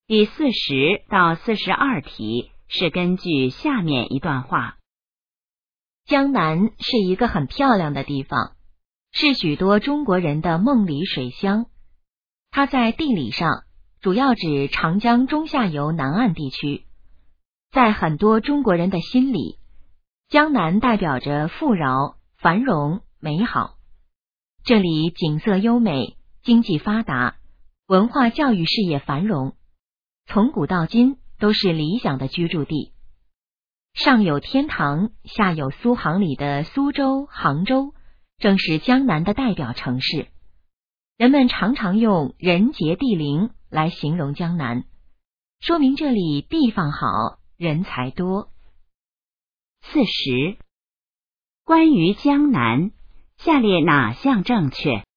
第40到42题是根据下面一段话。 江南是一个很漂亮的地方，是许多中国人的梦里水乡。它在地理上主要指长江中下游南岸地区。在很多中国人的心里，江南代表着富饶、繁荣、美好。这里景色优美，经济发达，文化教育事业繁荣，从古到今都是理想的居住地。上有天堂，下有苏杭里的苏州、杭州，正是江南的代表城市。人们常常用人杰地灵来形容江南，说明这里地方好，人才多。 40. 关于江南，下列哪项正确？